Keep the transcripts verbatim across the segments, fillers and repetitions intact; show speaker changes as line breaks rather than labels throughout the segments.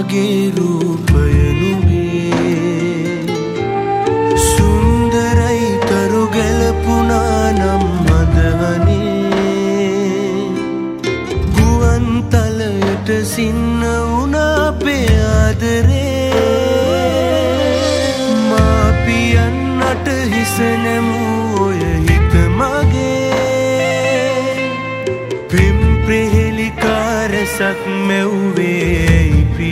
මගේ රූපය නුඹේ සුන්දරයි තරු ගැලපුණා නම් මදවනේ ගුවන් තලයට සින්න වුණා අපේ ආදරේ මාපියන්නට හිස නැමූ ඔය හිත මගේ පිම්ප්‍රෙහෙලි කාරසක් මෙව්වේ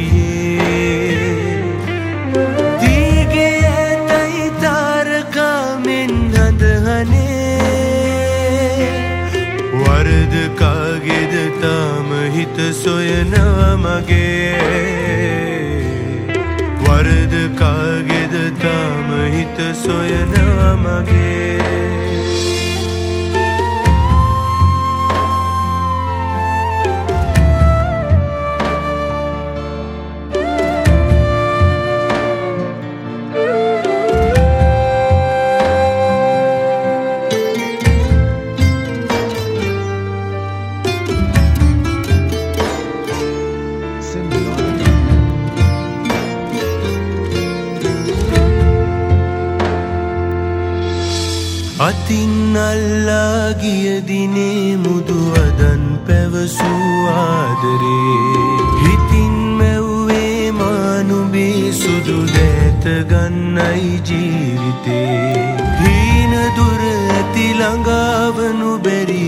පියේ දීගේ ඇතයි තාරකාමෙන් හඳහනේ වරද කාගේද තාම හිත සොයනවා මගේ වරද කාගේද තාම හිත සොයනවා මගේ අතින් අල්ලා ගිය දිනේ මුදු අදන් පැවසූ ආදරේ හිතින් මැව්වේ මානුබේ සුදු දැත ගන්නයි ජීවිතේ හීන දුර ඇති ළඟාවනු බැරි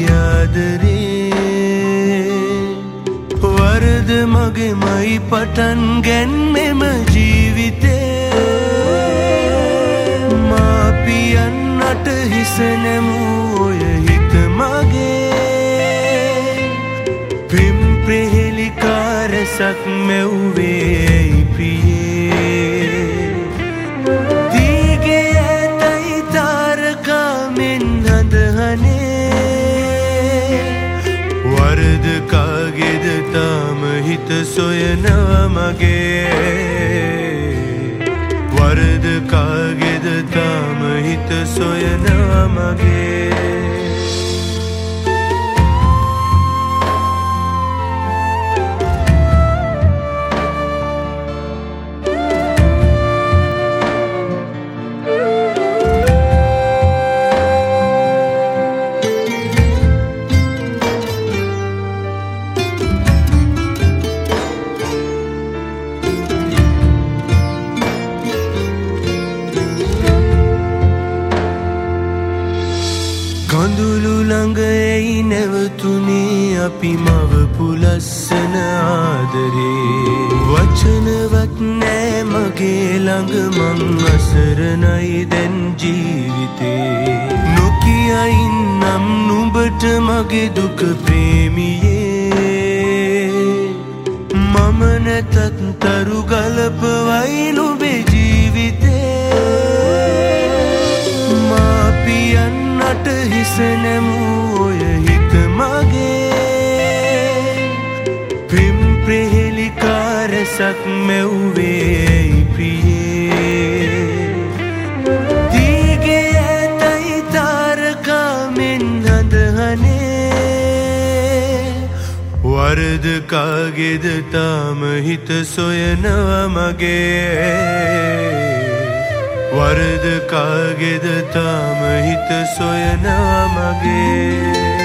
ආදරේ වරද මගේමයි පටන් ගැන්මෙම ජීවිතේ මාපියන් ට හිස නැමූ ඔය හිත මගේ පිම්ප්‍රෙහෙලි කාරසක් මෙව්වේ පියේ දීගේ ඇතයි තාරකාමෙන් හඳහනේ වරද කාගේද තාම හිත සොයනවා මගේ වරද කාගේද තාම හිත සොයනවා මගේ කඳුළු ළඟ එයි නැවතුනේ අපි මවපු ලස්සන ආදරේ වචනවත් නෑ මගේ ළඟ මං අසරණයි දැන් ජීවිතේ නොකිය ඉන්නම් නුඹට මගේ දුක ප්‍රේමියේ මම නැතත් තරු ගලපවයි නුඹේ ජීවිතේ මාපියන් ට හිස නැමූ ඔය හිත මගේ පිම්ප්‍රෙහෙලි කාරසක් මෙව්වේ පියේ දීගේ ඇතයි තාරකාමෙන් හඳහනේ වරද කාගේද තාම හිත සොයනවා මගේ වරද කාගේද තාම හිත සොයනවා මගේ